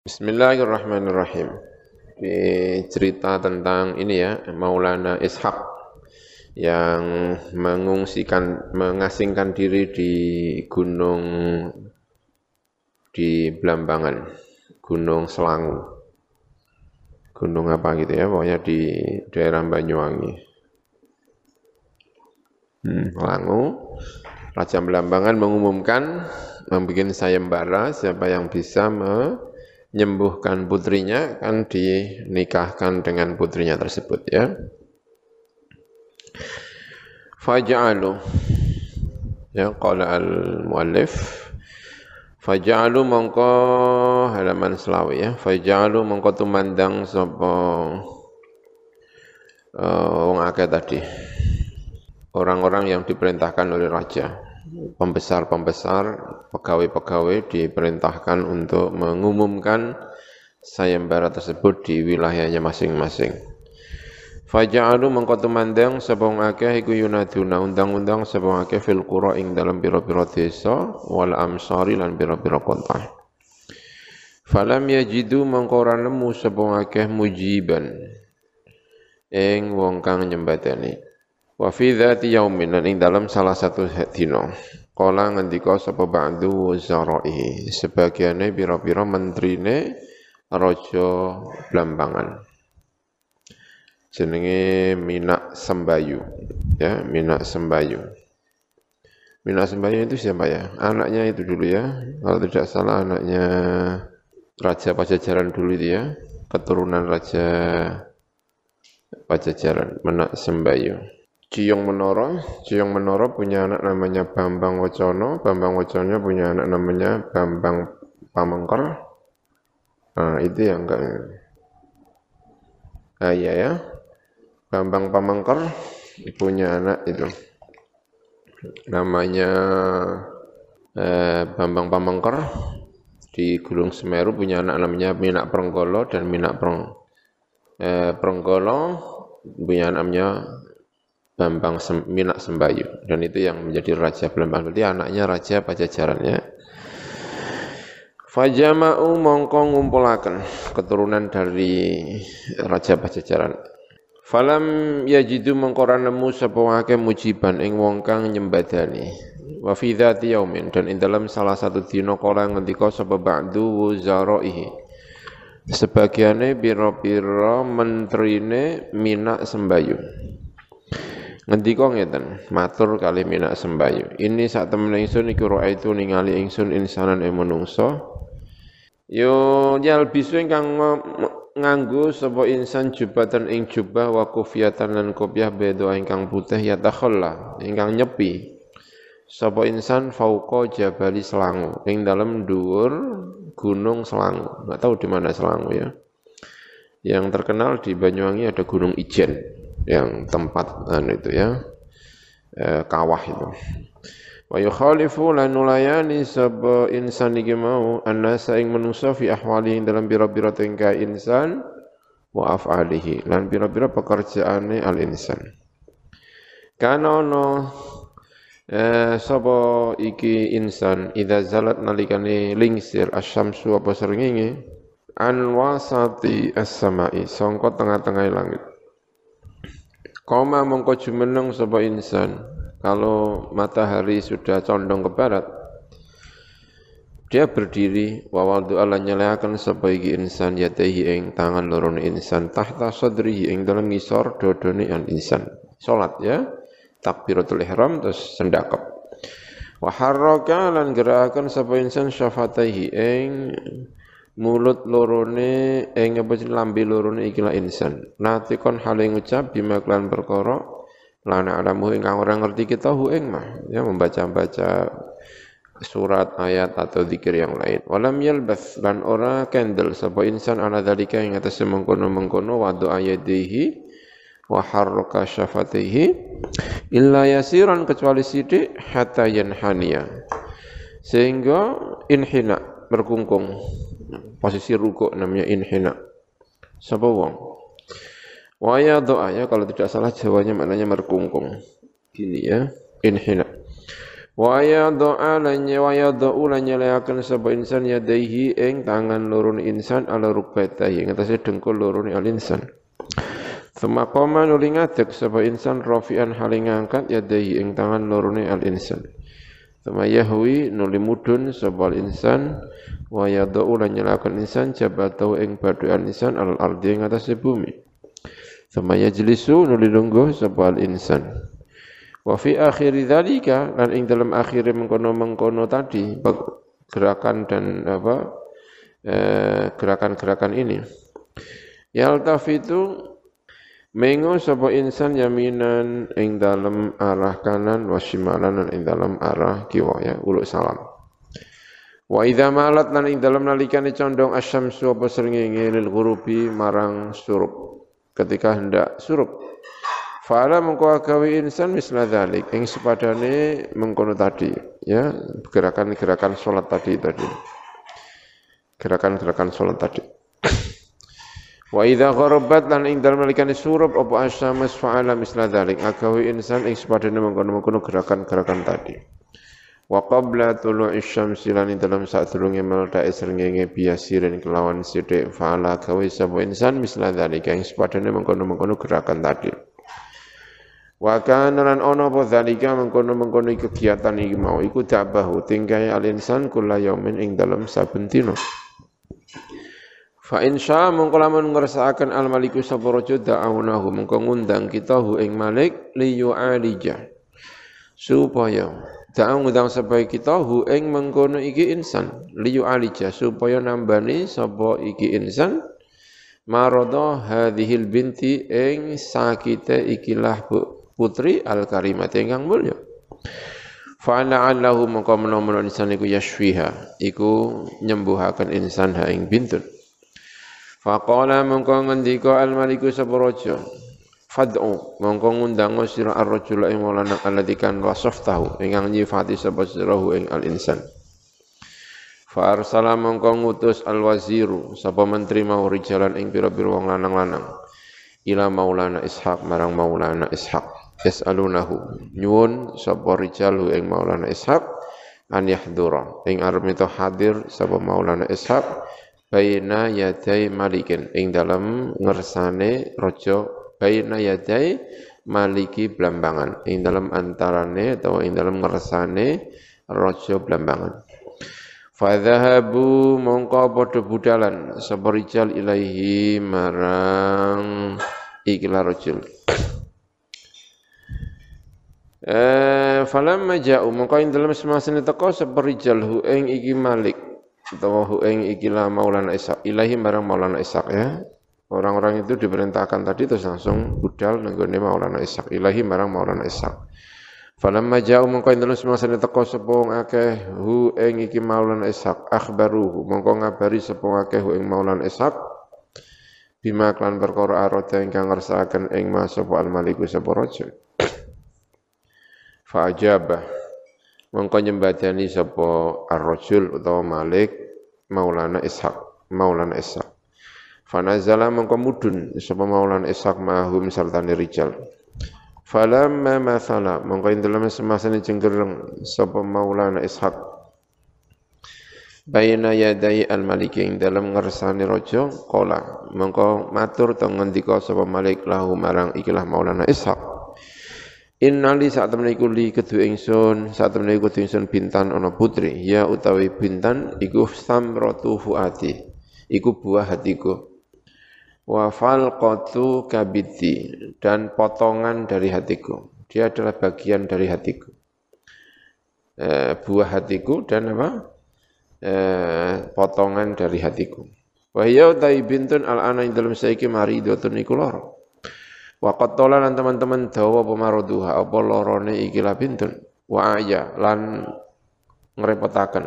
Bismillahirrahmanirrahim. Di cerita tentang ini ya, Maulana Ishaq yang mengasingkan diri di gunung di Blambangan, Gunung Selangu. Gunung apa gitu ya, pokoknya di daerah Banyuwangi. Selangu, Raja Blambangan mengumumkan membuat sayembara siapa yang bisa menyembuhkan putrinya kan dinikahkan dengan putrinya tersebut ya. Faja'alu ya qala al-muallif faja'alu mongko halaman selawi ya. Faja'alu mongko tumandang sapa wong akeh tadi. Orang-orang yang diperintahkan oleh raja, pembesar-pembesar, pegawai-pegawai diperintahkan untuk mengumumkan sayembara tersebut di wilayahnya masing-masing. Faja'alu mengko tumandang sapa akeh iku yunaduna undang-undang sapa akeh fil qura ing dalam pira-pira desa wal amsari lan pira-pira kota. Falam yajidu mengko ora nemu sapa akeh mujiban ing wong kang nyembadani. Wa fi dzati yaumin ing dalam salah satu dina kala ngendika sapa ba'du wazara'i sebagiane pira-pira menterine raja Blambangan jenenge Minak Sembayu ya. Minak Sembayu itu siapa ya? Anaknya itu dulu ya, kalau tidak salah anaknya Raja Pajajaran dulu itu ya, keturunan Raja Pajajaran. Minak Sembayu. Ciyong Menoro punya anak namanya Bambang Wacana punya anak namanya Bambang Pamengker. Nah, itu yang enggak. Ah iya ya. Bambang Pamengker punya anak itu. Namanya Bambang Pamengker di Gunung Semeru punya anak namanya Minak Prenggolo dan Prenggolo punya anak namanya Minak Sembayu, dan itu yang menjadi Raja Blambangan, berarti anaknya Raja Pajajaran ya. Fajama'u mongko ngumpulaken keturunan dari Raja Pajajaran. Falam yajidu mongko ora nemu sapa akeh mujiban ing wong kang nyembadani. Wa fi dzati yaumin, dan ing dalam salah satu dina kala ngendika sapa ba'du wuzaraihi sebagiane pira-pira menterine Minak Sembayu. Ngendika ngeten, matur kalih Minak Sembayu. Ini sak temene ingsun iku raaitu ningali ingsun insanan ing manungsa. Yo yalbisu ingkang nganggo sapa insan jubatan ing jubah wa kufiyatan lan kopiah beda ingkang putih ya takhalla ingkang nyepi. Sapa insan fauqa jabali Selangu ing dalem dhuwur Gunung Selangu. Enggak tahu di mana Selangu ya. Yang terkenal di Banyuwangi ada Gunung Ijen yang tempat itu ya kawah itu. Wa yukhalifu lan nulayani sab insan iki mau annasa ing manusa fi ahwalihi dalam pira-pira tingkah insan wa af'alihi lan pira-pira pekerjaane al insan. Kana ono sapa iki insan idza zalat nalikane lingsir asyamsu apa srengenge an wasati as-samai sangka tengah-tengah langit. Koma mongko jumeneng sapa insan kalau matahari sudah condong ke barat dia berdiri wa wadu ala nyeleaken sapa iki insan yatahi ing tangan loro insan tahta sadrihi ing dalem ngisor dodone an insan salat ya takbiratul ihram terus sendakep wa harraka lan gerakan sapa insan syafataihi ing mulut lorone ing apa lambe lorone ikilah insan natikon hale ngucap bima klan perkara lan alamu ingkang ora ngerti kita hu ing mah ya membaca-baca surat ayat atau zikir yang lain walam yalbath lan ora kendel sapa insan ana dalika ing atas mengkono-mengkono wa doa yadihi wa harraka syafatihi illa yasiran kecuali sithik hatta yanhaniya sehingga inhina berkungkung posisi rukuk namanya inhina. Sapa wong? Wa doa ya kalau tidak salah Jawanya maknanya merkungkung. Gini ya, inhina. Wa yad'a lan yad'u lan nyeleaken sapa insan yadaihi ing tangan loro insan ala rukbatahi ing atase dengkul loro al insan. Semaqama nuli ngadeg sapa insan rafi'an haling ngangkat yadaihi ing tangan loro al insan. Sema yahwi nuli mudun sapa insan wa yad'u lan nyeleaken insan jabatahu ing badukan insan al ardi ing atase bumi. Sema yajlisu nuli lungguh sapa insan. Wa fi akhiri dzalika lan ing dalam akhire mengkono-mengkono tadi gerakan dan gerakan-gerakan ini yaltafitu mengo sapa insan yaminan ing dalam arah kanan wa shimalan ing dalam arah kiwa ya uluk salam wa idza malat lan ing dalam nalikane condong asyamsu apa srengenge lil ghurubi marang surup ketika hendak surup. Fa'ala mengko gawe insan misla dzalik ing sepadane mengkono tadi ya gerakan-gerakan salat tadi. Gerakan-gerakan salat tadi. Wa idza gharabat lan ing dalem nalikane surup apa asyamus fa'ala misla dzalik gawe insan ing sepadane mengkono gerakan-gerakan tadi. Wa qabla tulu'i syamsi lan ing dalem sadurunge meledak srengenge biasirin kelawan sithik fa'ala gawe sapa insan misla dzalik ing sepadane mengkono gerakan tadi. Wa kana lan ana apa zalika mengkono kegiatan iki mau iku dabahu tingkae al-insan kula yaumin ing dalem saben dina. Fa insya mengko lamun ngersakaken al-maliku sapa raja da'awnahu mengko ngundang kita hu ing malik li yu'alija supaya ngundang supaya kita hu ing mengkono iki insan li yu'alija supaya nambani sapa iki insan marada hadhil binti ing sakite ikilah putri al-karimat ingkang mulya. Fa la'allahu maka menawa insan iku yashfiha iku nyembuhaken insan ha ing bintun. Fa qala mengko ngendika al-maliku sapa raja fad'u mengko ngundang sira ar-rajula ing walana alladzi kan wasaftahu ingkang nyifati sapa sirahu ing al-insan. Fa arsala mengko ngutus al-waziru sapa menteri mau rijalan ing pira-pira wong lanang-lanang ila maulana Ishaq marang maulana Ishaq. Yas'alunahu nyuwun sapa rijalu ing maulana Ishaq an yahdura ing arep mito hadir sapa maulana Ishaq baina yadai malikin ing dalam ngersane raja baina yadai maliki blambangan ing dalam antarane atau ing dalam ngersane raja blambangan. Fadhahabu mongko padha budalan sapa rijal ilaihi marang ikilah rajul. Falamma ja'u mongko ing dalem semasane teka sapa rijal hu ing iki malik utawa hu ing ikilah maulana Ishaq ilahi marang maulana Ishaq ya. Orang-orang itu diperintahkan tadi terus langsung budal nenggone maulana Ishaq ilahi marang maulana Ishaq. Falamma ja'u mongko ing dalem semasane teka sapa wong akeh hu ing iki maulana Ishaq akhbaruhu mongko ngabari sapa akeh hu ing maulana Ishaq bima klan perkara arata ingkang ngersakaken ing sapa al-maliku sapa raja. Fa'ajabah mongko nyembadani sapa ar-rajul utawa Malik maulana Ishaq fanazala mongko mudun sapa maulana Ishaq mahum sartane rijal falamma mathala mongko ing dalem semasane cenggereng sapa maulana Ishaq baina yadai al-malik ing dalem ngersane raja qala mongko matur to ngendika sapa Malik lahu marang ikilah maulana Ishaq innali saat temen iku li kedue ingsun bintan ana putri ya utawi bintan iku samratu fuati iku buah hatiku wa falqatu kabiti dan potongan dari hatiku dia adalah bagian dari hatiku buah hatiku dan potongan dari hatiku wa ya utawi bintun al-ana ing dalem saiki maridotun iku lara wa qatala lan teman-teman dawa apa maruduha apa lorone ikilah bintun wa aya lan ngrepotaken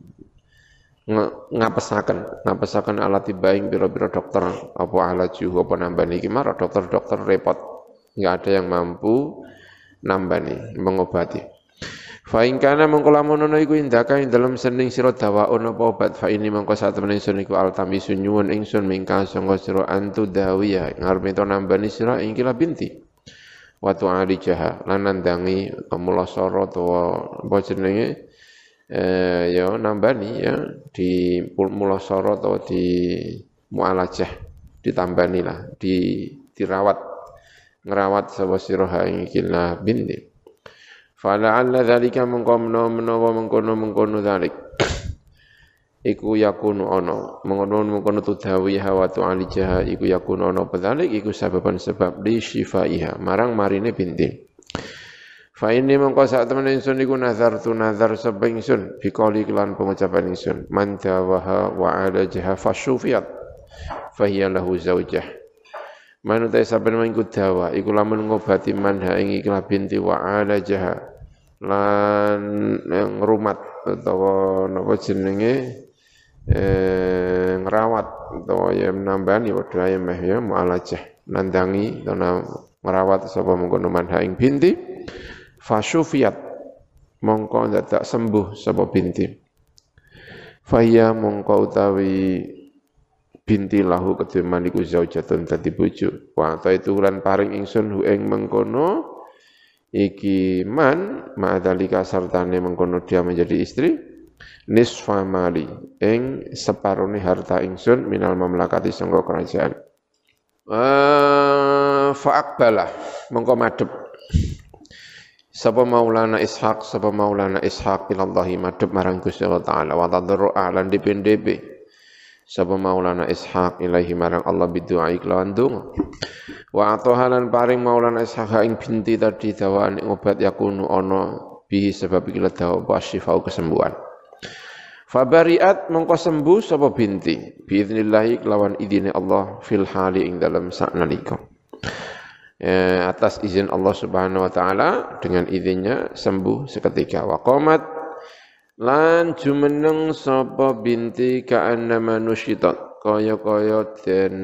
ngapesaken alat tibaing pira-pira dokter apa alaju apa nambani iki marang dokter-dokter repot enggak ada yang mampu nambani mengobati. Fa in kana mengko lamun ana iku indaka ing dalem sening sira dawaun apa obat fa ini mengko sak temen ingsun iku altamisu nyuwun ingsun mingka sanga sira antu dawiya ngarep to nambani sira ing kila binti. wa tu'alijaha lan nandangi mulasara utawa apa jenenge ya nambani ya di mulasara atau di mualajah ditambani lah dirawat ngerawat sapa sira ing Kinah binti fala'alla dzalika menawa mengkono dzalik iku yakunu ana mengkono tudawi hawa tu'alijaha iku yakunu ana dzalik iku sababan sebab li syifaiha marang marine binti fa ini mongko sak temen ingsun iku nazar sapa ingsun biqali kelan pengucapan ingsun man dawaha wa ala jaha fasyufiyat fa hiya lahu zaujah man utai saben mangku dawa iku lamun ngobati man ha ing ikhlas binti wa ala jaha lan ngrumat utawa napa jenenge ngrawat utawa ya nambani padha ae meh ya mualajah nandangi utawa ngrawat sapa mengkono man ha ing binti fasyufiyat mongko dadak sembuh sapa binti faya mongko utawi binti lahu kedhe maniku zaujatun dadi bojo wa ta itu lan paring ingsun hu ing mengkono iki man ma'adalika sartane mengkono dia menjadi istri nisfa mali ing separone harta ingsun minal mamlakati sangga kerajaan fa aqbala mongko madhep Sapa Maulana Ishaq ilallahi madhep marang Gusti Allah Ta'ala wa tadarru'a lan dipendhepe sapa Maulana Ishaq ilahi marang Allah bidu'a kelawan donga wa atahalan paring Maulana Ishaq ing binti tadi dawaan ing obat yakunu ana bihi sebab iki dawa wasyifau kesembuhan fabariat mongko sembuh sapa binti biiznillah kelawan idine Allah fil hali ing dalam saknalika atas izin Allah Subhanahu wa taala dengan izinnya sembuh seketika wa qamat lan jumeneng sapa binti ka'annama nusyitat kaya-kaya den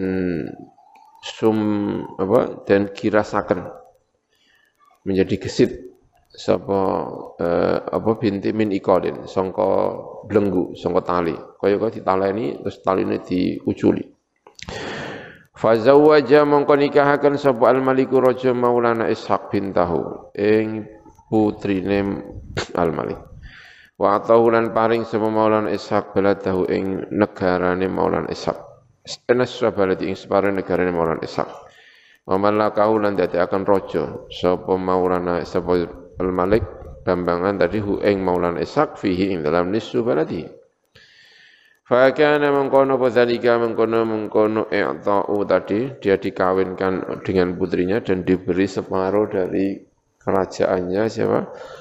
den kirasaken menjadi gesit sapa binti min iqalin sangka blenggu sangka tali kaya-kaya ditaleni terus taline diuculi Fazawwaja mongko nikahaken sapa al-Maliku raja Maulana Ishaq bintahu ing putrine al-Malik. Wa atahu lan paring sapa Maulana Ishaq baladahu ing negarane Maulana Ishaq. Enes baladi ing separe negarane Maulana Ishaq. Wa malakahu lan dadiaken raja sapa Maulana sapa al-Malik bambangan tadi hu ing Maulana Ishaq fihi ing dalam nisfu baladi. Fakana mengkono dzalika mengkono i'ta'u tadi dia dikawinkan dengan putrinya dan diberi separuh dari kerajaannya siapa?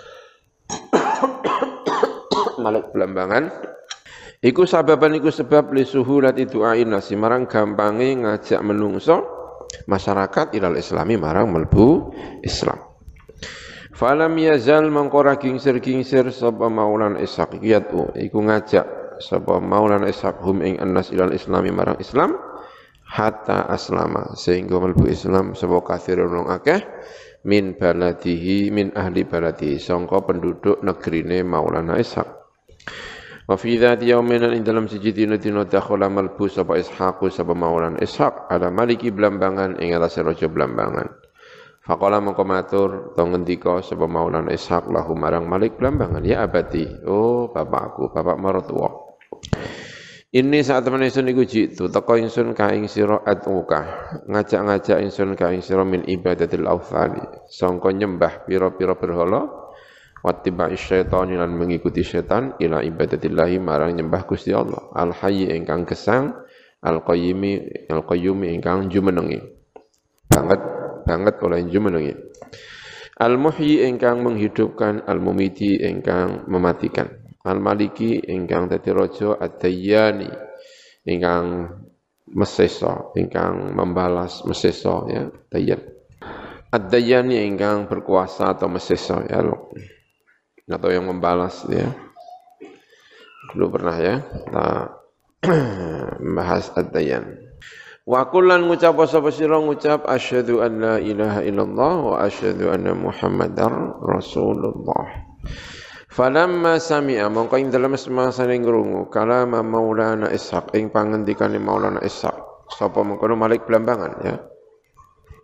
Malik Belambangan. Iku sababan iku sebab li suhulati du'ain nasi marang gampange ngajak menungso masyarakat ilal islami marang melbu Islam. Falam yazal mengkora gingsir sapa Maulana Ishaq iku ngajak sapa Maulana Ishaq hum ing annas ilal islami marang Islam hatta aslama sehingga mlebu Islam sapa kathirun wong akeh min baladihi min ahli baladihi sangka penduduk negrine Maulana Ishaq wa fi dzati yaumin ing dalam siji dina dakhala mlebu sapa Ishaq sapa Maulana Ishaq ala maliki Blambangan ing atase raja Blambangan faqala mongko matur to ngendika sapa Maulana Ishaq lahu marang Malik Blambangan ya abadi oh bapakku bapak martua ini saat teman ingsun iku jitu teko ingsun ka ing sira atuka ngajak-ngajak ingsun ka ing sira min ibadatil authani sangka nyembah pira-pira berhala wattiba syaitan lan mengikuti setan ila ibadatillahi marang nyembah Gusti Allah al hayy ingkang gesang al qayyumi ingkang jumenengi banget oleh jumenengi al muhyi ingkang menghidupkan al mumiti ingkang mematikan Al-Maliki ingkang dadi raja ad-Dayyani ingkang mesesa ingkang membalas mesesa ya Dayyan ad-Dayyani ingkang berkuasa atau mesesa ya atau yang membalas ya dulu pernah ya kita membahas ad-Dayyan wa kullan ngucap sapa sira ngucap asyhadu an la ilaha illallah wa asyhadu anna muhammadar rasulullah Falamma sami'a mongko ing dalem semasa ning krungu kalama Maulana Ishaq ing pangendikane Maulana Ishaq sapa mengkono Malik Blambangan ya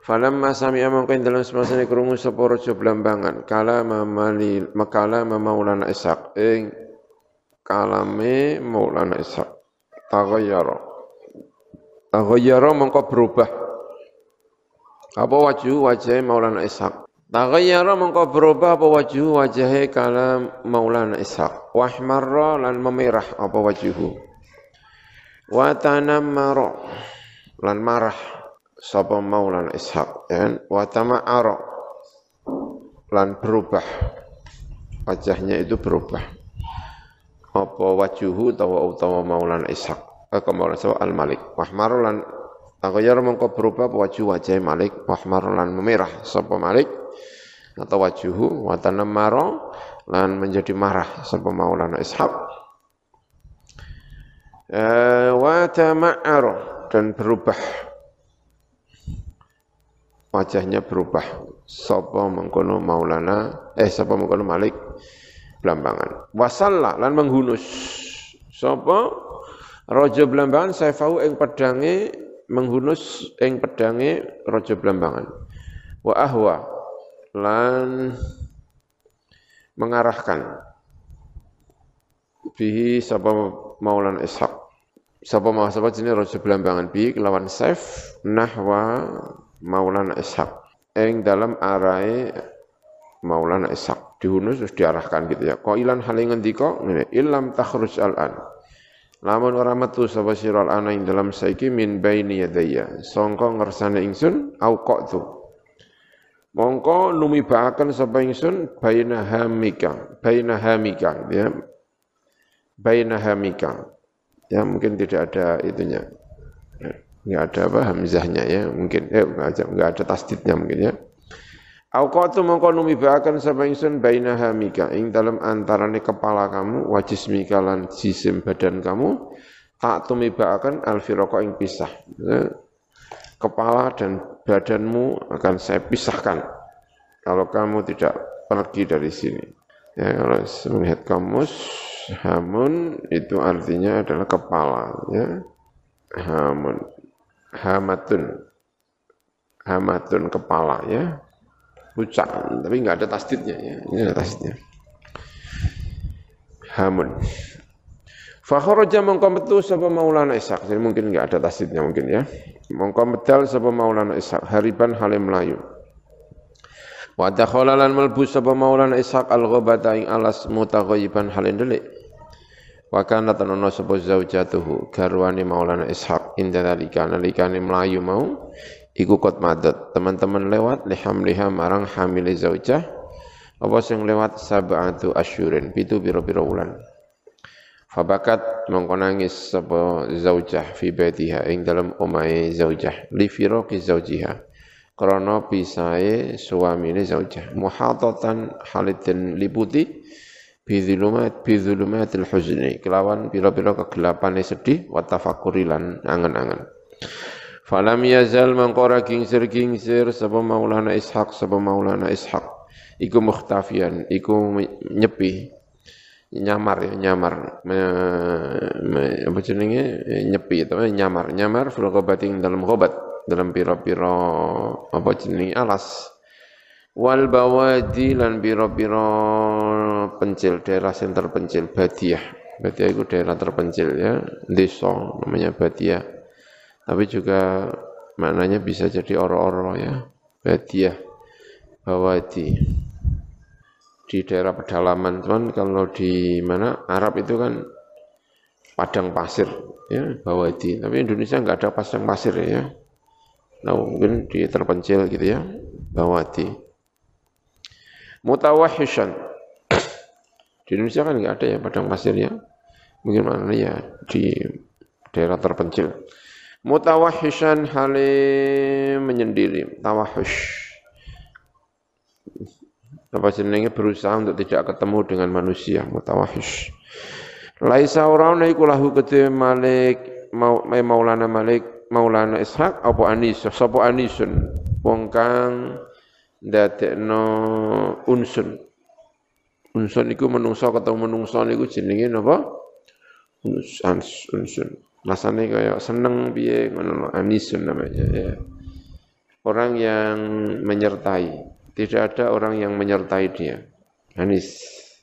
Falamma sami'a mangko dalam semasane krungu sapa raja Blambangan makala Maulana Ishaq ing kalame Maulana Ishaq taghayyara mangko berubah apa wajah Maulana Ishaq taghayyara mangko berubah apa wajah kalam Maulana Ishaq wahmarra lan memerah apa wajhu wa tanammara lan marah sapa Maulana Ishaq ya wa tama'ara lan berubah wajahnya itu berubah apa wajuhu utawa Maulana Ishaq Maulana Ishaq al-Malik wahmaru lan taghayyara mengko berubah wajah Malik wahmaru lan memerah sapa Malik atau wajuhu wa tanammara lan menjadi marah sapa Maulana Ishaq wa tama'ara dan berubah wajahnya berubah sapa mengkono Malik Blambangan wasalla lan menghunus sapa raja Blambangan saifahu ing pedange menghunus ing pedange raja Blambangan wa ahwa lan mengarahkan bihi sapa Maulana Ishaq sapa jenenge raja Blambangan bi kelawan saif nahwa Maulana Ishaq ing dalam arahe Maulana Ishaq dihunus terus diarahkan gitu ya qailan hale ngendika ngene illam takhruj al-an lamun ora metu sapa sira al-ana ing dalam saiki min baini yadayya sangka ngersane ingsun au qatu mongko numibaaken sapa ingsun baina hamika ya baina hamika ya mungkin tidak ada itunya enggak ada apa hamzahnya ya mungkin enggak ada tasdidnya mungkin ya auqatu mongko numibaaken sapa ingsun baina hamika ing dalem antarane kepala kamu wa jismika lan jisim badan kamu tak tumibaaken alfiraqa ing pisah ya. Kepala dan badanmu akan saya pisahkan kalau kamu tidak pergi dari sini ya kalau melihat kamus hamun itu artinya adalah kepala ya hamatun kepala ya pucat tapi enggak ada tasdidnya ya ini ada tasdidnya hamun fa kharaja mongko metu sapa Maulana Ishaq jadi mungkin enggak ada tasdidnya mungkin ya mongko medal sapa Maulana Ishaq hariban hale melayu wa dakhala lan melbu sapa Maulana Ishaq al-ghabata ing alas mutaghayyiban hale ndelik wa kana tanono sapa zaujatuhu garwane Maulana Ishaq indalika nalikane melayu mau iku kot madat teman-teman lewat lihamliha marang hamile zaujah apa sing lewat sab'atu asyurin pitu pira-pira wulan fabakat mongko nangis sapa zaujah fi baitiha ing dalem omahe zaujah li firaqi zaujiha krana pisahe suamine zaujah muhatatan halidin liputi bizulumatil huzni kelawan pira-pira kegelapane sedih wa tafakkuri lan angen-angen falam yazal mangkora gingsir sapa Maulana Ishaq iku mukhtafian iku nyepi nyamar apa jenenge nyepi itu nyamar fil ghabatin dalam ghabat dalam pira-pira apa jenenge alas wal bawadi lan pira-pira pencil daerah sing terpencil badiah itu daerah terpencil ya desa namanya badiah tapi juga maknanya bisa jadi oro-oro ya badiah bawadi di daerah pedalaman cuman kalau di mana Arab itu kan padang pasir ya bawadi tapi Indonesia enggak ada padang pasir ya nah mungkin di terpencil gitu ya bawadi mutawahishan di Indonesia kan enggak ada ya padang pasir ya mungkin mana ya di daerah terpencil mutawahishan hale menyendiri tawahush apa jenenge berusaha untuk tidak ketemu dengan manusia mutawahish laisa ora iku lahu kedhe Malik Maulana Ishaq apa anis sapa anisun wong kang ndadekno unsun iku menungso ketemu menungso niku jenenge napa unsun rasane kaya seneng piye ngono anisun namanya ya orang yang menyertai. Tidak ada orang yang menyertai dia. Anis.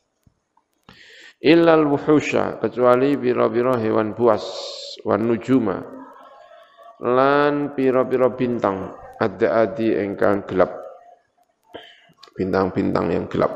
Illal wuhusha, kecuali biro-biro hewan buas, wan nujuma, lan piro-piro bintang, ada adi engkang gelap. Bintang-bintang yang gelap.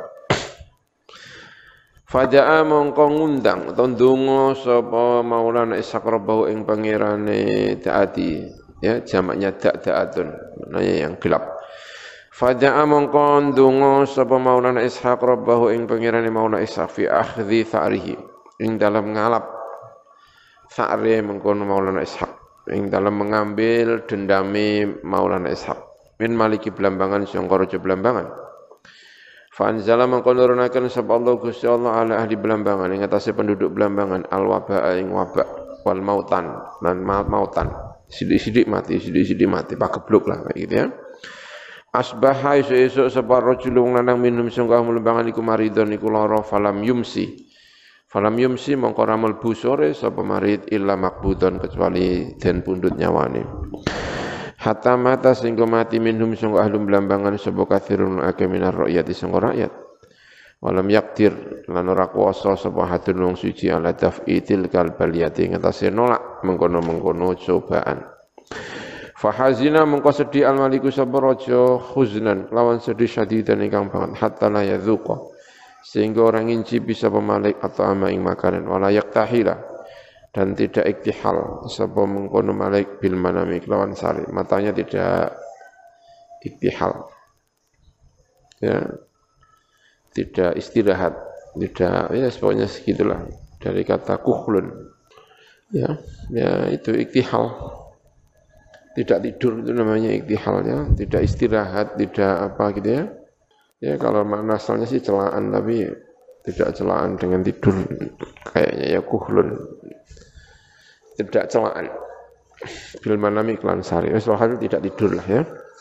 Faja'a mongko ngundang atau ndonga sapa Maulana Ishaq Rabbahu ing pangerane Da'ati, ya jamaknya Da'atun, maknanya yang gelap. Faja'a mongko ndonga sapa Maulana Ishaq Rabbahu ing pangerane Maulana Ishaq fi akhdhi tha'rihi, ing dalam ngalap tha'ri mengkono Maulana Ishaq, ing dalam mengambil dendami Maulana Ishaq min maliki Blambangan sangka raja Blambangan. Fa'anzala mangko nurunaken sapa Allah Gusti Allah ala ahli Blambangan ing atase penduduk Blambangan al-wabaa ing wabak wal mautan lan mautan sithik-sithik mati pagebluk lah kayak gitu ya. Asbaha esuk sapa rajulun lanang minum sangka Blambangan iku maridon iku lara falam yumsi mongko ramel busore sapa marid illa makbudon kecuali den pundhut nyawane. Hatta mata sehingga mati minhum sangka ahlum Blambangan sapa kathirun akeh minar rakyat sangka rakyat. Walam yakdir lan ora kuwasa sapa hadun wong suci ala taf'itil kal baliyati ngatasi nolak mengkono-mengkono cobaan. Fahazina mengko sedih al maliku sapa raja khuznan lawan sedih syadidan ingkang banget hatta la yadzuqa sehingga orang ngincipi sapa malik atau ama ing makanan wala yaktahila dan tidak iktihal sapa mengkono malik bil manami lawan sari matanya tidak iktihal ya tidak istirahat tidak ya pokoknya segitulah dari kata kuhlun ya itu iktihal tidak tidur itu namanya iktihal ya tidak istirahat tidak apa gitu ya kalau makna asalnya sih celaan tapi tidak celaan dengan tidur kayaknya ya kuhlun tidak celaan bil manami klan sari hal tidak tidur lah ya.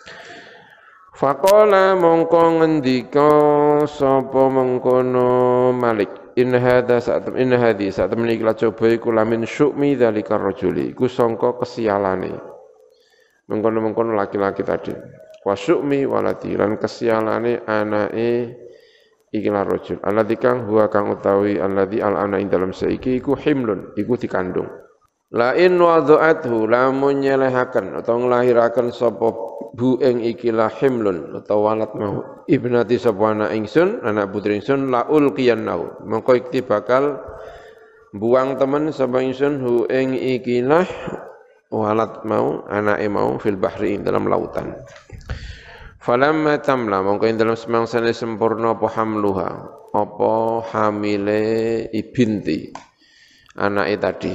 Faqala mongko ngendika sapa mengkono Malik in hadhi saat meniki la coba iku lamin syu'mi dzalika rajuli iku sangka kesialane mengkono laki-laki tadi wa syu'mi waladi lan kesialane anake ikilah rajul alladzi kang huwa kang utawi alladzi al-ana ing dalam saiki iku himlun iku dikandung. La in wada'athu lamun nyelehaken atau nglahiraken sapa bu ing ikilah himlun atau walad mau ibnati sapa anak ingsun anak putri ingsun la ulqiyannahu mongko iki bakal buang temen sapa ingsun hu ing ikilah walad mau anake mau fil bahri dalam lautan. Falamma tamla mongko ing dalam semangsane sempurna apa hamluha apa hamile ibinti anake tadi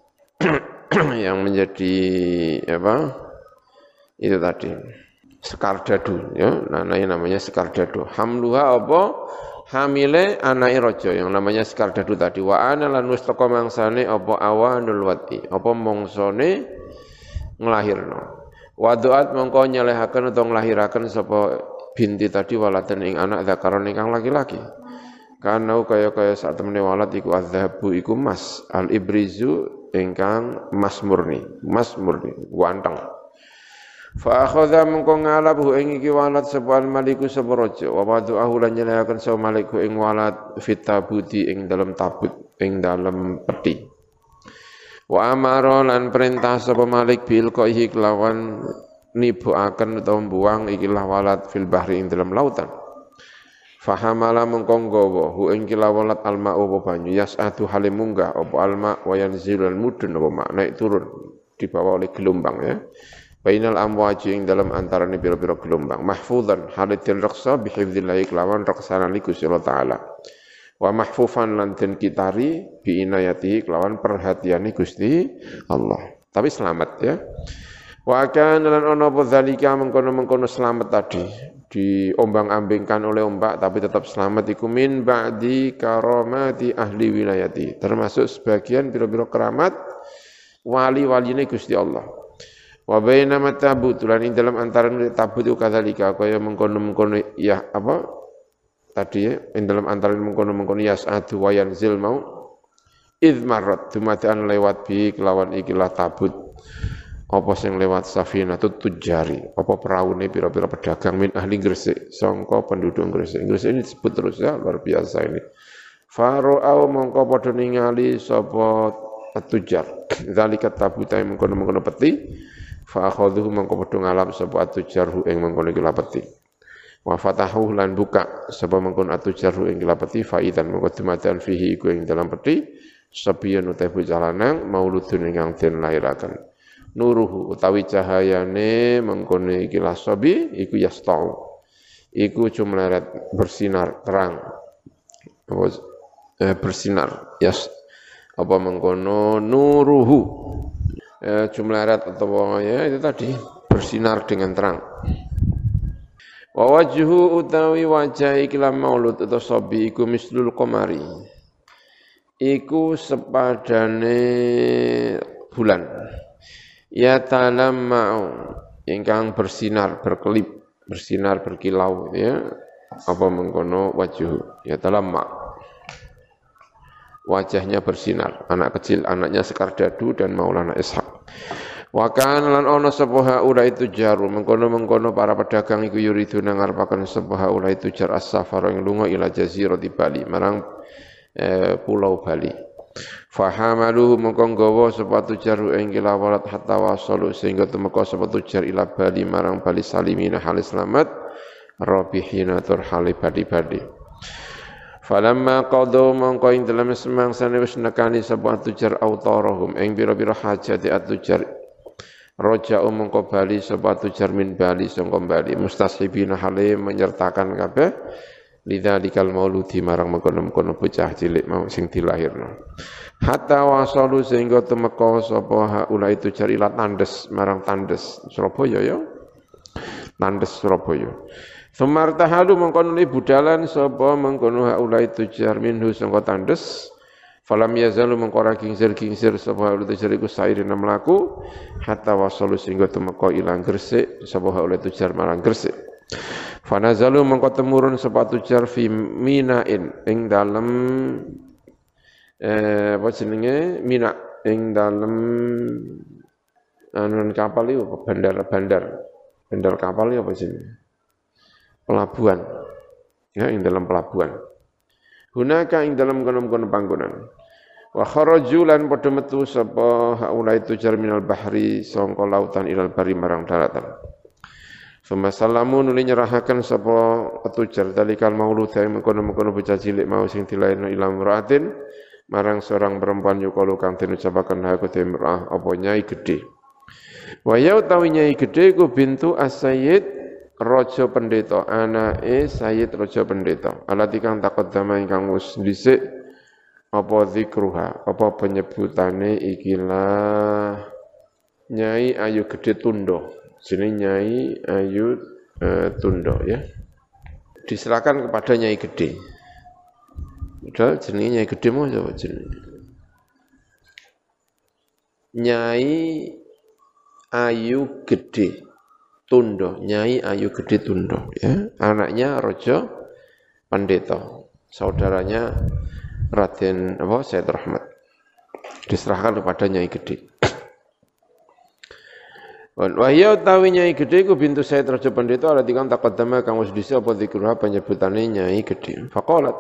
yang menjadi apa itu tadi sekardadu ya namanya sekardadu hamluha apa hamile anake raja yang namanya sekardadu tadi wa ana lan mustaka mangsane apa awanul wati apa mongsone nglahirno wa duat mongko nyelehaken utawa nglahiraken sapa binti tadi waladen ing anak zakaron ingkang laki-laki kana kaya sak temene walad iku azhabu iku mas al ibrizu ingkang mas murni ganteng. Fa akhadha mengko ngalabu ing iki walad sapa maliku sapa raja wa wadu'ahu lan nyelayaken sapa maliku ing walad fitabuti ing dalam tabut ing dalam peti. Wa amara lan perintah sapa malik bil qaihi kelawan nibuaken utawa buang ikilah walad fil bahri ing dalam lautan. Fahamala mengkonggawa hu ing kilawalat alma apa banyu yas'atu halim munggah apa alma wa yanzilul mudun apa mak naik turun dibawa oleh gelombang ya. Bainal amwaji ing dalam antarané pira-pira gelombang mahfuzan halidin raqsa bihifdzillah kelawan raksana li Gusti Allah taala. Wa mahfufan lan den kitari bi inayati kelawan perhatiane Gusti Allah. Tapi selamat ya. Wa kana lan ana apa zalika mengkono-mengkono selamat tadi diombang-ambingkan oleh ombak tapi tetap selamat iku min ba'di karamati ahli wilayati termasuk sebagian biro-biro keramat wali-waline Gusti Allah. Wa baina matabut lan ing dalam antaran tabut itu kadzalika kaya mengkono-mengkono ya apa tadi ya ing dalam antaran mengkono-mengkono yas'adu wa yanzil mau id marrat dumadakan lewat bi kelawan ikilah tabut apa sing lewat safinatut tujari, apa peraune pira-pira pedagang min ahli Gresik, sangka penduduk Gresik. Gresik ini disebut terus ya, luar biasa ini. Faro'au mongko padha ningali sapa tujar. Zalika tabutai mengkono-mengkono peti, fa akhadhu mongko padha ngalap sapa tujar hu ing mengkono iki peti. Wa fatahu lan buka sapa mengkono tujar hu ing peti faidan mongko dumadakan fihi iku ing dalam peti sabiyan utawi bocah lanang mauludun ingkang den lairaken. Nuruhu utawi cahayane mengkono iki lasabi iku yastau. Iku cumleret bersinar terang. Bersinar apa mengkono nuruhu jumlarat atau ya itu tadi bersinar dengan terang. Wa wajhu utawi wajah ikilah maulud atau sabi iku mislul qamari iku sepadane bulan ya talamma'u ingkang bersinar berkelip bersinar berkilau ya apa mengkono wajhu ya talamma wajahnya bersinar, anak kecil, anaknya Sekardadu dan Maulana Ishaq. Wa kana lan ana sapa haula itu jaru mengkono-mengkono para pedagang iku yuridu ngarepaken sapa haula itu jar as-safar ing lunga ila jazirati Bali marang pulau Bali. Fahamaluhu mengko nggawa sapa tujar ing kilawalat hatta wasalu sehingga temeka sapa tujar ila Bali marang Bali salimina halis selamat rabihina tur hale badi-badi. Falamma qadaw mongko ing dalem semangsane wis nekani sapa tujar autarahum ing pira-pira hajate atujar raja mongko bali sapa tujar min Bali sangka Bali mustashibina hale menyertakan kabeh lidzalikal mauludi marang mengkono-mengkono bocah cilik mau sing dilahirno hatta wasalu sehingga temeka sapa haula itu jarilat Tandes marang Tandes Surabaya ya Tandes Surabaya. Sumartahalu mengkono li budalan sapa mengkono haula itu jar minhu sangka Tandes falam yazalu mengkora kingsir-kingsir sapa haula itu jar iku sairina mlaku hatta wasalu sehingga temeka ilang Gresik sapa haula itu jar marang Gresik. Fanazalu mengko temurun sapa tujar fi minain ing dalem apa jenenge Mina ing dalem anon kapal iku bandar kapal iki apa jenenge pelabuhan ya ing dalam pelabuhan hunaka ing dalam kono-kono panggonan wa kharaju lan padha metu sapa haula itu jar minal bahri sangka lautan ilal bari marang daratan. Suma salamu nuli nyerahaken sapa tujar dalikal maulud yang mengkono-mengkono bocah cilik mau sing dilairno ilam muraatin marang seorang perempuan yukalu kang den ucapaken haku timrah apa nyai gedhe. Wa ya utawi nyai gedhe ku bintu as-sayyid raja pendeta anake Sayyid raja pendeta alati kang taqaddama ingkang wis dhisik apa zikruha apa penyebutane ikilah Nyai Ayu Gede Tundo jenenge Nyai Ayu Tundo ya diserahkan kepada Nyai Gede padahal jenenge Nyai Gede mau sapa jenenge Nyai Ayu Gede Tundo, Nyai Ayu Gede Tundo, ya, anaknya Raja Pendeta, saudaranya Raden Said Rahmat, diserahkan kepada Nyai Gede. Wahya utawi Nyai Gede ku bintu Said Raja Pendeta alati kang taqaddama kang wis dhisik apa dikruha penyebutane Nyai Gede. Faqalat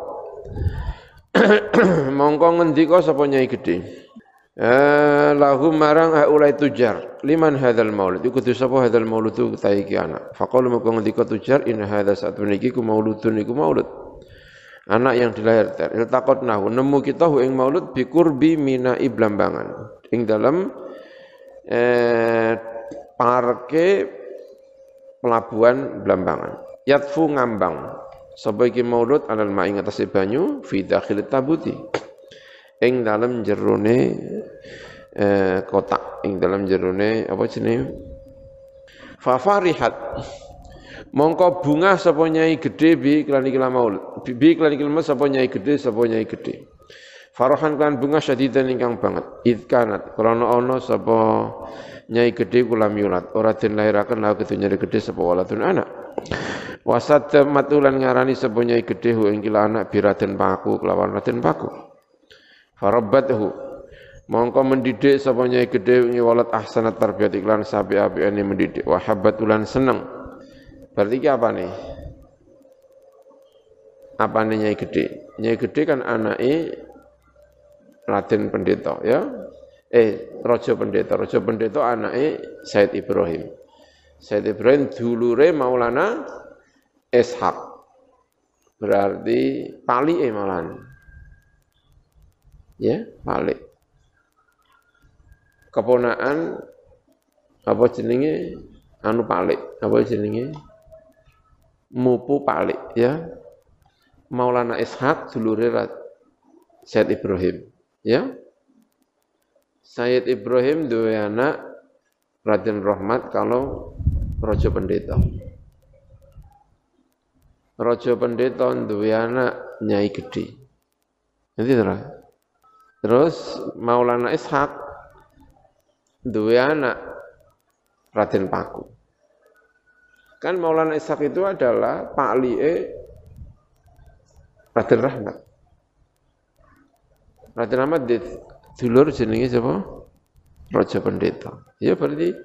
mongko ngendika sapa Nyai Gede. Lahu marang haulai tujar liman hadzal maulud iku kudu sapa hadzal maulud ta iki anak faqala moko ngendika tujar in hadza satu niki ku mauludun iku maulud anak yang dilahirkan iltaqatnahu nemu kita ing maulud bi qurbi mina iblambangan ing dalam parke pelabuhan Blambangan yatfu ngambang sapa iki maulud alal ma ing atase banyu fi dakhil tabuti ing dalam jerone kotak ing dalam jerone apa jenenge fa farihat mongko bunga sapa Nyai Gede bi iklan iki maul bi iklan iki sapa Nyai Gede sapa Nyai Gede farahan kan bunga syadidan ingkang banget idkanat krana ana sapa Nyai Gede kula miulat ora den lairaken lha kedu Nyai Gede sapa waladun anak wasat matulan ngarani sapa Nyai Gede ing kila anak biraden paku kelawan raden paku Farabbathu Mongko mendidik sapa nyai gedhe ing walad ahsanat tarbiyat iklan sapi-apiane mendidik wa habatulan seneng. Berarti ki apa nih? Apa nih nyai gedhe? Nyai gedhe kan anake Raden Pendeta ya. Raja Pendeta anake Said Ibrahim. Said Ibrahim dulure Maulana Ishaq. Berarti palike malan. Ya, palik. Keponakan apa jenenge anu palik, apa jenenge mupu palik ya. Maulana Ishaq dulure Said Ibrahim ya. Said Ibrahim duwe anak Raden Rahmat kalau Raja Pendeta. Raja Pendeta duwe anak Nyai Gedhe. Nanti terus Maulana Ishaq duwe anak Raden Paku. Kan Maulana Ishaq itu adalah paklike Raden Rahmat. Raden Rahmat dulur jenenge sapa? Raja Pendeta. Ya berarti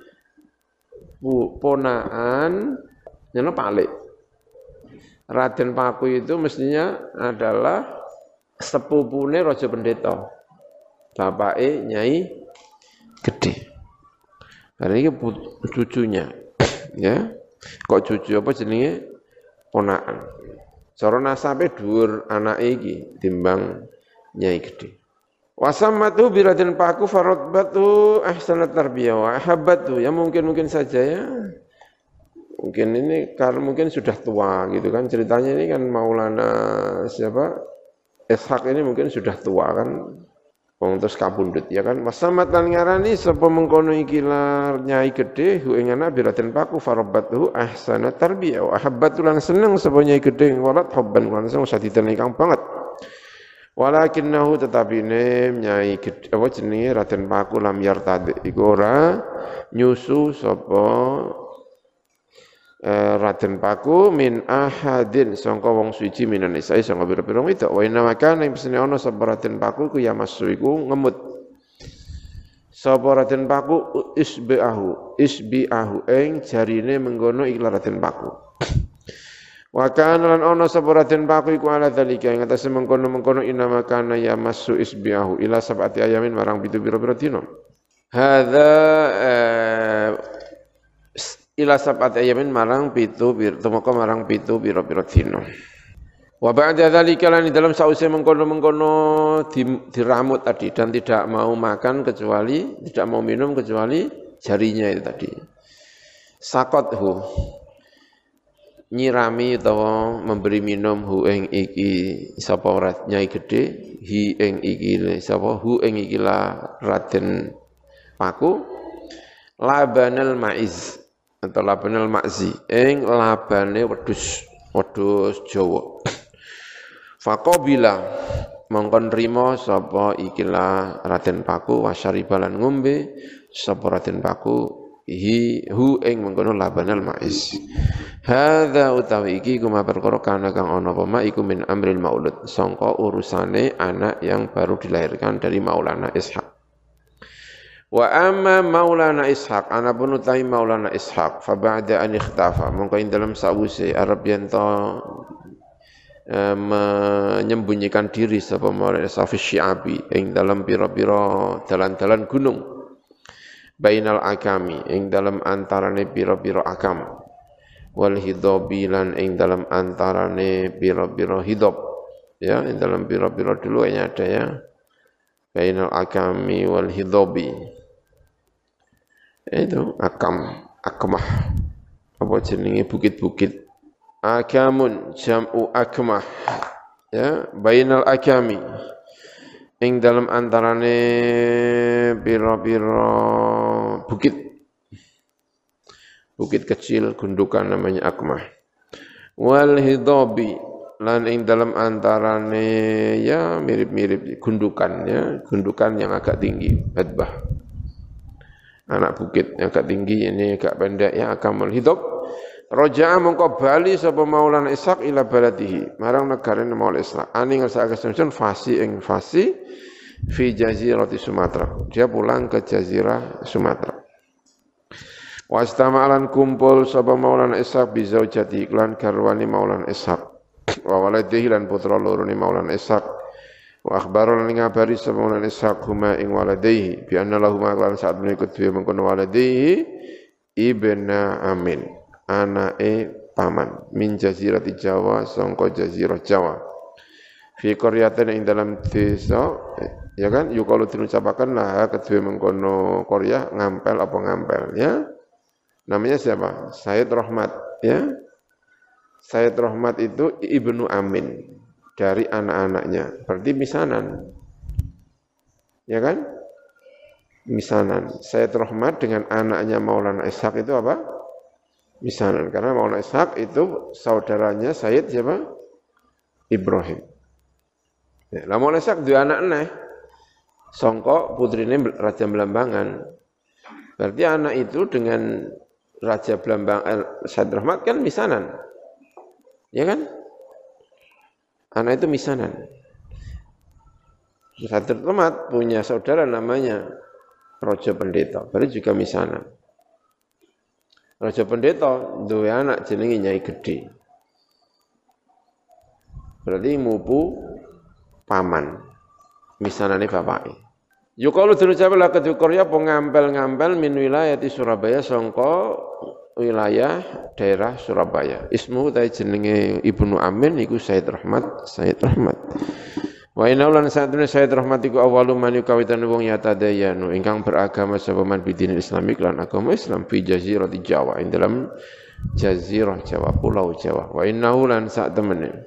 ponakan nyono palik. Raden Paku itu mestinya adalah sepupune Raja Pendeta. Bapake Nyai Gedhe. Karena ini cucunya. Ya. Kok cucu apa jenenge? Ponakan. Cara nasabe dhuwur anake iki timbang Nyai Gedhe. Wasammatu Raden Paku faradbatu ahsanat tarbiyah wa ahabbatu. Ya mungkin saja ya. Mungkin ini karena mungkin sudah tua gitu kan. Ceritanya ini kan Maulana siapa? Ishaq ini mungkin sudah tua kan. Wong terus kabundut ya kan. Wasammat lan ngarani sapa mengkono iki Nyai Gedhe hu ing anak Raden Paku faradbatu ahsanat tarbiyah wa ahabbatu lan seneng sapa Nyai Gedhe walad hubban langsung sadidan ingkang banget. Walakinnahu tetapi Nyai Gedhe apa jenenge Raden Paku lam yartadi iku ora nyusu sapa Raden Paku min ahadin sangka wong suci minan isai sangka pira-pira wedok wa inna makana ing pesene ana sapa Raden Paku iku ya masu iku ngemut sapa Raden Paku isbiahu ing jarine mengkono iklan Raden Paku. Wa kana lan ana sapa Raden Paku iku ala dalika ing atase mengkono-mengkono inama kana ya masu isbiahu ila sab'ati ayamin marang pitu pira-pira dina. Hadza ila sab'ati ayamin marang pitu tumeka marang pitu pira-pira dina. Wa ba'da dzalika lan dalam sause mengkono-mengkono diramut tadi dan tidak mau makan kecuali tidak mau minum kecuali jarinya itu tadi. Sakothu nyirami utawa memberi minum hu ing iki sapa Nyai Gedhe hi ing iki sapa hu ing iki Raden Paku labanal maiz atau labanal ma'zi ing labane wedhus Jawa. Faqabila mongkon rimo sapa ikilah Raden Paku wasyaribalan ngombe sapa Raden Paku hu ing mengkono labanal maiz. Hadza utawi iki kuma perkara kana kang ana apa iku min amril maulud sangka urusane anak yang baru dilahirkan dari Maulana Ishaq. Wa amma Maulana Ishaq ana pun utawi Maulana Ishaq fa ba'da an ikhtafa mongko ing dalem sawise arep yen to menyembunyikan diri sapa Maulana Safi Syiabi ing dalem pira-pira dalan-dalan gunung bainal akami ing dalem antarane pira-pira akam wal hidobi lan ing dalam antarane pira-pira hidob ya ing dalam pira-pira dulu ada ya bainal akami wal hidobi itu akmah apa jenenge bukit-bukit akamun jam'u akmah ya bainal akami ing dalam antarane pira-pira bukit kecil gundukan namanya akmah wal hidabi lan ing dalam antarane ya mirip-mirip gundukan yang agak tinggi badbah anak bukit yang agak tinggi ini agak pendek ya akamul hidab raja'a mongko bali sapa Maulana Ishaq ila baladihi marang negarane Maulana Ishaq ani ngersake samsun fasi fi jazirati Sumatera. Dia pulang ke jazirah Sumatera. Wastama'alan kumpul sapa Maulana Ishaq bi zaujati iklan garwani Maulana Ishaq. Wa waladihi lan putra lorone Maulana Ishaq. Wa akhbaron lan ngabari sapa Maulana Ishaq huma ing waladihi bi anna lahuma lan saat menika dhewe mengkono waladihi ibna Amin, anake paman min jazirati Jawa sangka jazirah Jawa. Fi qaryatin ing dalam desa, ya kan, yukalu diucapaken lah kedue mengkono Korea ngampel apa ngampel ya. Namanya siapa? Said Rahmat ya. Said Rahmat itu ibnu Amin dari anak-anaknya. Berarti misanan. Ya kan? Misanan. Said Rahmat dengan anaknya Maulana Ishaq itu apa? Misanan. Karena Maulana Ishaq itu saudaranya Said siapa? Ibrahim. Ya, lah Maulana Ishaq dua anak aneh. Songko putrine Raja Belambangan. Berarti anak itu dengan Raja Belambangan Said Rahmat kan misanan. Ya kan? Anak itu misanan. Said Rahmat punya saudara namanya Raja Pendeta, berarti juga misanan. Raja Pendeta duwe anak jenenge Nyai Gede. Berarti mupu paman. Misanane bapake. Yukalu diucapkan kedua Korea pengampel-ngampel min wilayah di Surabaya sangka wilayah daerah Surabaya. Ismu tai jenenge Ibnu Amin iku Said Rahmat, Said Rahmat. Wa inna lan satune Said Rahmat iku awalu man kawitan wong yatadayanu ingkang beragama sapa man bidin Islamik lan agama Islam fi jazirati Jawa ing dalam jazirah Jawa, pulau Jawa. Wa innahu lan sak temene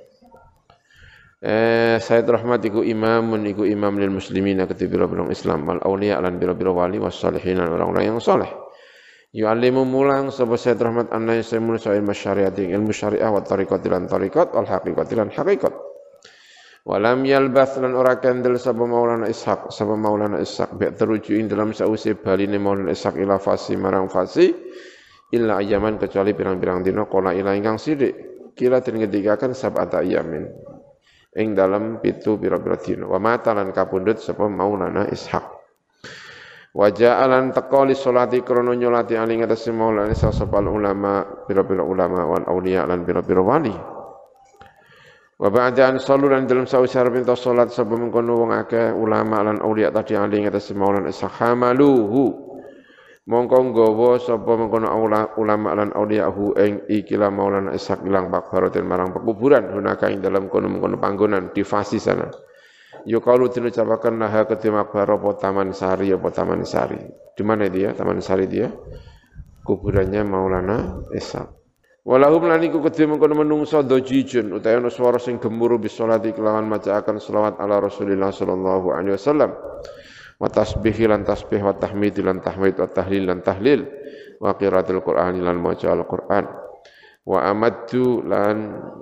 Said Rahmat iku imam lil muslimin ketika biro Islam wal auliya lan biro wali was salihin lan orang-orang yang saleh. Yu'allimu mulang sapa Said Rahmat anna yasamun sa'il masyariati ilmu syariah wa tariqat lan tariqat wal haqiqat lan haqiqat. Walam yalbath lan ora kendel sapa Maulana Ishaq bi terujuin dalam sause baline Maulana Ishaq ila fasi marang fasi illa ayaman kecuali pirang-pirang dina qala ila ingkang sithik kira den ngendikaken sab'ata ayamin ing dalam pitu pira-pira dina wa matalan kapundhut sapa Maulana Ishaq wa ja'alan taqali sholati krana nyolati ali ngatas Maulana sapa ulama pira-pira ulama wal auliya lan pira-pira wali wa ba'daan saluran dalam sause arep salat sapa mengkono wong akeh ulama lan auliya tadi ali ngatas Maulana Ishaq hamaluhu mongko nggawa sapa mengkono ulama lan auliyahu ing ikilah Maulana Ishaq ilang bakbaratin marang pekuburan hunaka ing dalam kono-kono panggonan di fasi sana. Yukalu diucapaken laha kedhe makbar apa Taman Sari apa Taman Sari. Di mana dia? Taman Sari dia. Kuburannya Maulana Ishaq. Walahum lan iku kedhe mengkono menungso dajijun utawa ana swara sing gemuruh bisolati kelawan macaaken selawat ala Rasulillah sallallahu alaihi wasallam. Wa tasbih lan tasbih wa tahmid lan tahmid wa tahlil lan tahlil wa qiraatul Qur'an lan maca Al-Qur'an wa amaddu lan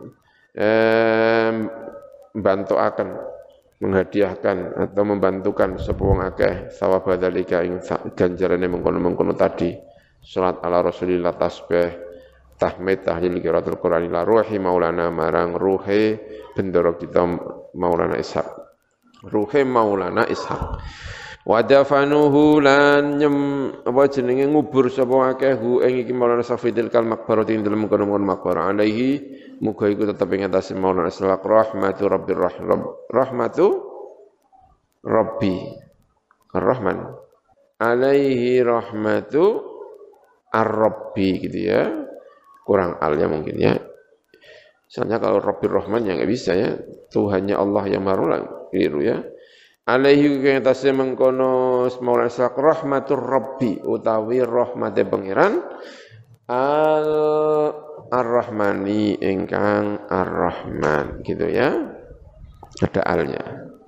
bantuaken menghadiahkan atau membantukan sapa wong akeh sawab dzalika ing ganjarane mengkono-mengkono tadi salat ala Rasulillah tasbih tahmid tahlil qiraatul Qur'an ila ruhi maulana marang ruhe bendoro kita Maulana Ishaq ruhe Maulana Ishaq wadafanuhu lan apa jenenge ngubur sapa akeh hu ing iki Maulana Safidil kal makbarati ing dalem kono-kono makbar alaihi muga iku tetep ing atase Maulana Ishaq rahmatu rabbir rahmatu rabbi ar-rahman alaihi rahmatu ar-rabbi gitu ya kurang al ya mungkin ya misalnya kalau rabbir rahman ya enggak bisa ya Tuhannya Allah yang maha keliru ya alaihi kayatase mengkono Maulana Ishaq rahmatur rabbi utawi rahmate pangeran ar-rahmani ingkang ar-rahman gitu ya ada alnya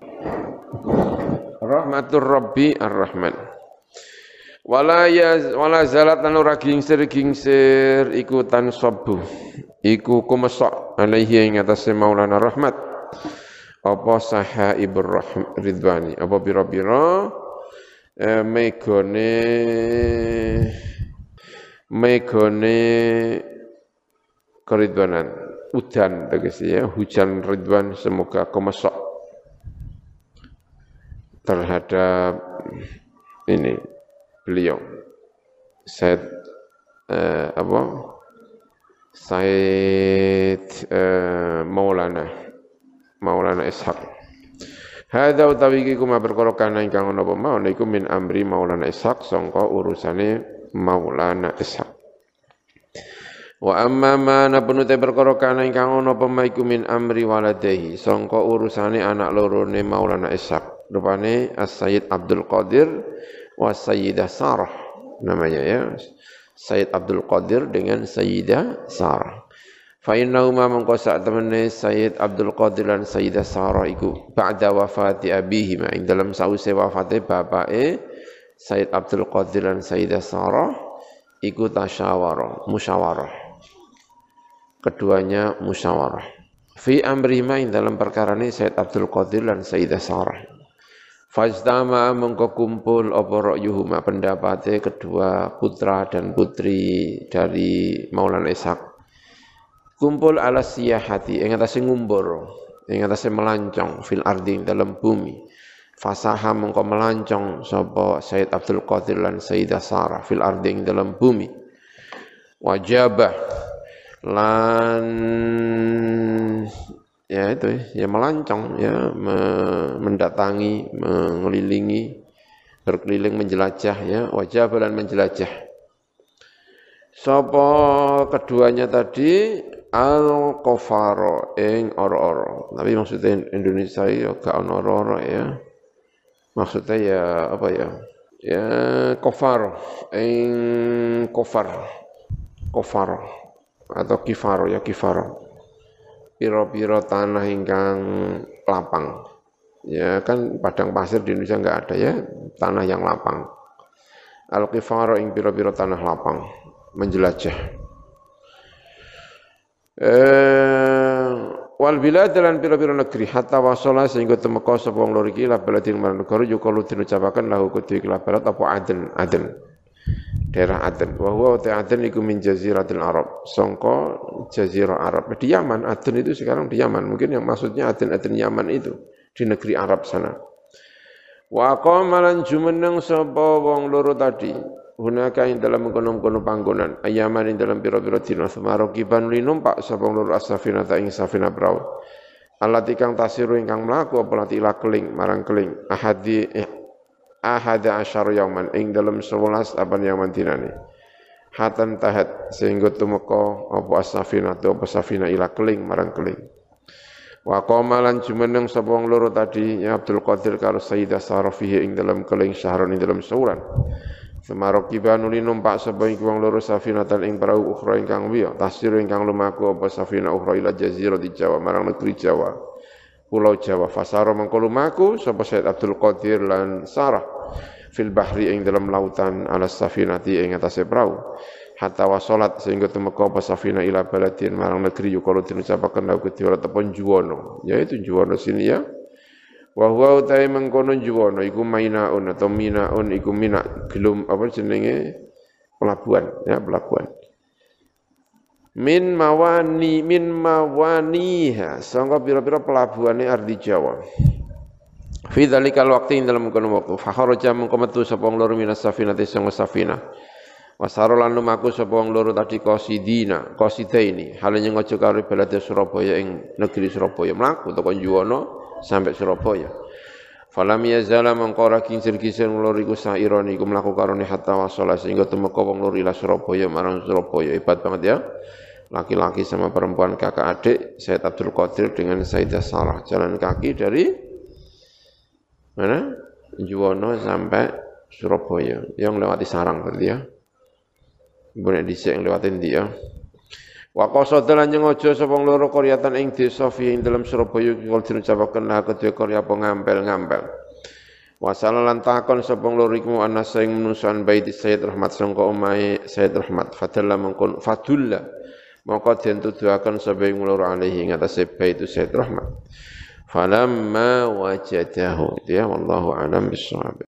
rahmatur rabbi ar-rahman wala zalat lan ora gingsir iku tansabu iku kumesok alaihi ing atase Maulana Rahmat apa sahaibur ridwani apa pira-pira megone keridwanan udan tegese ya hujan ridwan semoga kumesok terhadap ini beliau Said Maulana Ishaq. Hadza utawi iki kuma perkara kana ingkang ana apa mau niku min amri Maulana Ishaq sangka urusane Maulana Ishaq. Wa amma ma napun te perkara kana ingkang ana apa iku min amri waladihi sangka urusane anak lorone Maulana Ishaq. Rupane As-Sayyid Abdul Qadir wa Sayyidah Sarah namanya ya. Sayyid Abdul Qadir dengan Sayyidah Sarah. Fa innahuma mangko sak temene Sayyid Abdul Qadir lan Sayyidah Sarah iku ba'da wafati abihima ing dalam sause wafate bapake Sayyid Abdul Qadir lan Sayyidah Sarah iku musyawarah. Keduanya musyawarah. Fi amrihima ing dalam perkarane Sayyid Abdul Qadir lan Sayyidah Sarah. Fajtama mengko kumpul apa ra'yuhuma pendapatnya kedua putra dan putri dari Maulana Ishaq. Kumpul ala siyahati ing atase ngumbur, ing atase melancong fil ardi dalam bumi. Fasaha mengko melancong sapa Sayyid Abdul Qadir lan Sayyidah Sarah fil ardi dalam bumi. Wajabah lan ya itu ya melancong ya mendatangi mengelilingi berkeliling menjelajah ya wajah dan menjelajah sapa keduanya tadi al-kofaro ing oro-oro tapi maksudnya Indonesia ya gak ono oro ya maksudnya ya apa ya ya kofaro ing kofaro atau kifaro ya kifaro piro-piro tanah ingkang lapang. Ya kan padang pasir di Indonesia enggak ada ya, tanah yang lapang. Al-Qifara ing piro-piro tanah lapang, menjelajah. Wal bilad lan piro-piro negeri hatta wasala sehingga temeka sapa wong loro iki la baladin marang negara yukalu diucapaken lahu kudu iki la balad apa Aden. Daerah Aden. Wa huwa Aden iku min jaziratil Arab. Sangka jazirah Arab. Di Yaman, Aden itu sekarang di Yaman. Mungkin yang maksudnya Aden Yaman itu di negeri Arab sana. Wa aqama lan jumeneng sapa wong loro tadi. Hunaka ing dalam kono-kono panggonan. Ayaman ing dalam pira-pira dina semarokiban numpak sapa wong loro asafina ta ing safina prau. Alati kang tasiru ingkang mlaku apa lati ila keling marang keling. Ahada asyara yauman ing dalam 11 apa yaman dinane hatan tahat sehingga tumeka apa asafina atau apa safina ila keling marang keling wa qama lan jumeneng sapa wong loro tadi ya Abdul Qadir karo Sayyidah Sarah fihi ing dalam keling syahrun ing dalam seuran semarokiban uli numpak sapa ing wong loro safinatan ing perahu ukhra ingkang liya tasir ingkang lumaku apa safina ukhra ila jazirah di Jawa marang negeri Jawa Pulau Jawa fasara mengko lumaku sapa Sayyid Abdul Qadir lan Sarah fil bahri ing dalam lautan ala safinati ing atase prau hatta wasalat sehingga temeka apa safina ila baladin marang negeri yukalu diucapaken lahu ketiwala tepon juwono yaitu juwono sini ya wa huwa utai mengkono juwono iku mainaun atau minaun iku mina gelum apa jenenge pelabuhan ya pelabuhan min mawaniha sangka pira-pira pelabuhane ardi Jawa fi dzalikal waqti ing dalam kono wektu fa kharaja mengko metu sapa wong loro minas safinati sanga safinah wasaro lan lumaku sapa wong loro tadi qasidaini halane ngojo karo balade Surabaya ing negeri Surabaya mlaku teko Juwono sampai Surabaya falam yazala mengko ora kincir-kincir wong loro iku sairone iku mlaku karone hatta wasala sehingga temeka wong loro ila Surabaya marang Surabaya hebat banget ya laki-laki sama perempuan kakak adik Sayyid Abdul Qadir dengan Sayyidah Sarah jalan kaki dari mana Juwono sampai Surabaya yang lewati Sarang berarti ya boleh dhisik yang lewatin dia wa qasada lan nyojo sapa loro qaryatan ing desa fi ing dalam Surabaya kul diucapaken lah kedhe karya apa ngampel-ngampel wasala lan takon sapa loro iku ana sing nusan bait Sayyid Rahmat sangka omahe Sayyid Rahmat fadalla mengkon fadulla maka den tuduhaken sapa ing loro alaihi ing atase bait Sayyid Rahmat falamma wajadahu ya wallahu alam bissawab.